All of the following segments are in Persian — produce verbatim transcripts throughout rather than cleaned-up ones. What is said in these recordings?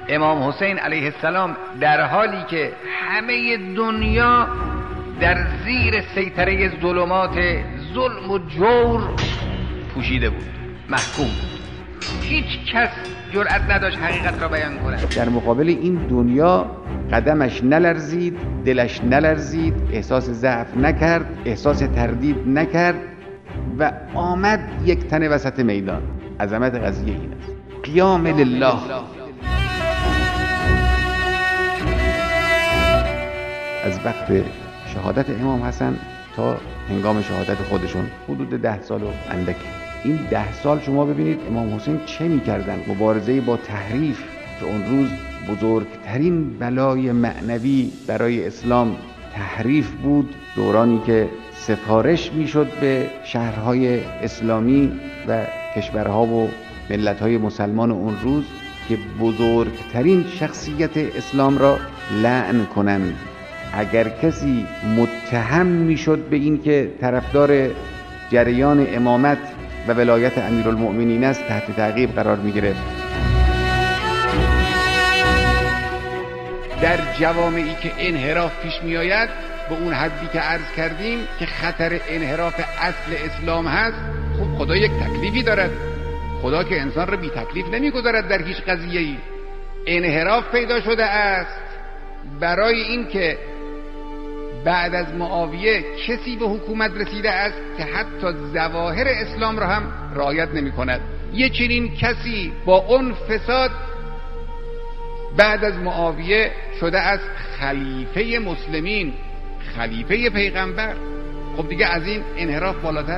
امام حسین علیه السلام در حالی که همه دنیا در زیر سیطره ظلمات ظلم و جور پوشیده بود، محکوم بود، هیچ کس جرأت نداشت حقیقت را بیان کند. در مقابل این دنیا قدمش نلرزید، دلش نلرزید، احساس ضعف نکرد، احساس تردید نکرد و آمد یک تنه وسط میدان. عظمت قضیه این است. قیام لله. از وقت شهادت امام حسن تا هنگام شهادت خودشون حدود ده سال و اندکی. این ده سال شما ببینید امام حسین چه می‌کردن. مبارزه با تحریف که اون روز بزرگترین بلای معنوی برای اسلام تحریف بود، دورانی که سفارش میشد به شهرهای اسلامی و کشورها و ملت‌های مسلمان اون روز که بزرگترین شخصیت اسلام را لعن کنند. اگر کسی متهم میشد به این که طرفدار جریان امامت و ولایت امیرالمؤمنین است، تحت تعقیب قرار میگرفت. در جوامعی که انحراف پیش می آید به اون حدی که عرض کردیم که خطر انحراف اصل اسلام هست، خب خدا یک تکلیفی دارد. خدا که انسان را بی تکلیف نمی گذارد در هیچ قضیه‌ای. انحراف پیدا شده است برای این که بعد از معاویه کسی به حکومت رسیده است که حتی ظواهر اسلام را هم رعایت نمی کند. یه چنین کسی با اون فساد بعد از معاویه شده است خلیفه مسلمین، خلیفه پیغمبر. خب دیگه از این انحراف بالاتر.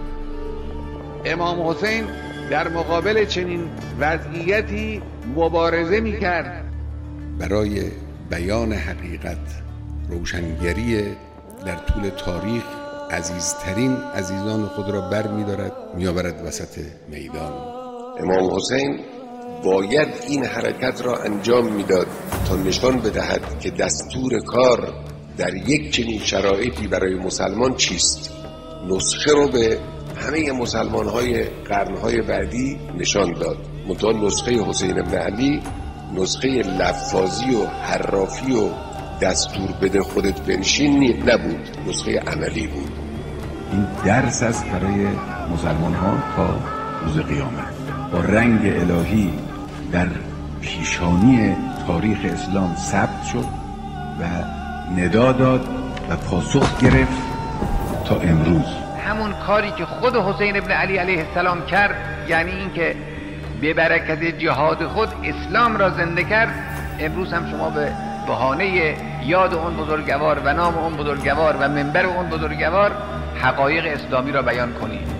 امام حسین در مقابل چنین وضعیتی مبارزه می‌کرد. برای بیان حقیقت، روشنگری در طول تاریخ عزیزترین عزیزان خود را بر می‌دارد، می‌آورد وسط میدان. امام حسین باید این حرکت را انجام میداد تا نشان بدهد که دستور کار در یک چنین شرایطی برای مسلمان چیست. نسخه رو به همه مسلمان‌های قرن‌های بعدی نشان داد. منتها نسخه حسین بن علی نسخه لفاظی و حرافی و دستور بده خودت بنشین نبود، نسخه عملی بود. این درس است برای مسلمان‌ها تا روز قیامت. با رنگ الهی در پیشانی تاریخ اسلام ثبت شد و ندا داد و پاسخ گرفت تا امروز. همون کاری که خود حسین ابن علی علیه السلام کرد، یعنی اینکه به برکت جهاد خود اسلام را زنده کرد، امروز هم شما به بهانه یاد اون بزرگوار و نام اون بزرگوار و منبر اون بزرگوار حقایق اسلامی را بیان کنید.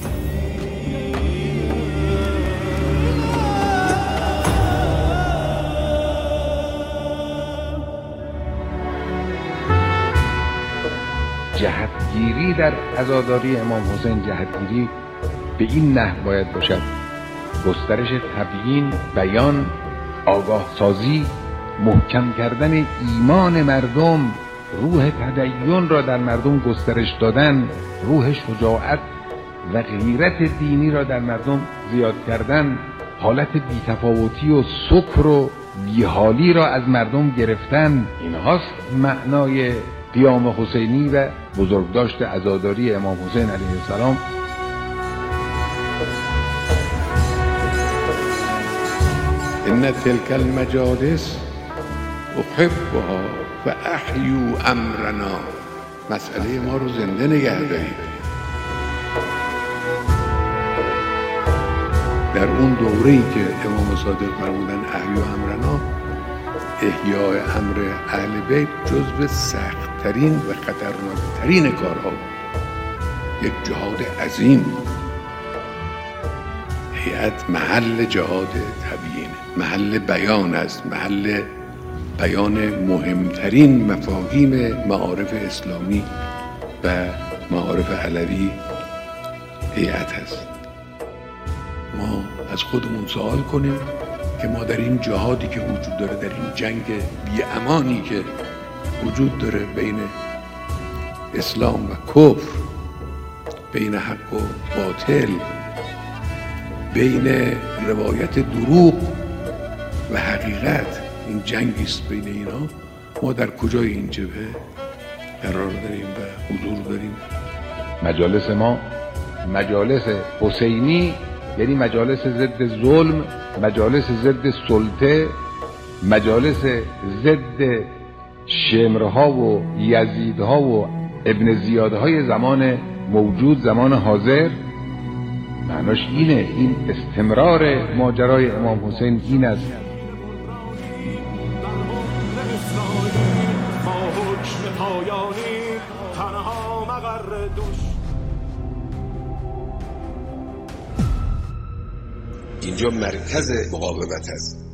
جهتگیری در عزاداری امام حسین، جهتگیری به این نحو باید باشد: گسترش تبیین، بیان، آگاه سازی، محکم کردن ایمان مردم، روح تدین را در مردم گسترش دادن، روح شجاعت و غیرت دینی را در مردم زیاد کردن، حالت بی‌تفاوتی و سکر و بیحالی را از مردم گرفتن. اینهاست معنای قیام حسینی و بزرگداشت عزاداری امام حسین علیه السلام. ان تلك المجالس احبها و احیوا امرنا. مسئله ما رو زنده نگه دارید. در اون دوره‌ای که امام صادق فرمودن احیوا امرنا، احیاء امر اهل بیت جزو سخت‌ترین و خطرناکترین کارها بود. یک جهاد عظیم. هیئت محل جهاد تبیین، محل بیان است، محل بیان مهمترین مفاهیم معارف اسلامی و معارف علوی هیئت است. ما از خودمون سوال کنیم که ما در این جهادی که وجود داره، در این جنگ بی امانی که وجود داره بین اسلام و کفر، بین حق و باطل، بین روایت دروغ و حقیقت این جنگی است بین اینا. ما در کجای این جبهه قرار داریم و حضور داریم؟ مجالس ما مجالس حسینی، یعنی مجالس ضد ظلم، مجالس ضد سلطه، مجالس ضد شمرها و یزیدها و ابن زیادهای زمان موجود، زمان حاضر. معناش اینه، این استمرار ماجرای امام حسین این است. اینجا مرکز مقاومت است.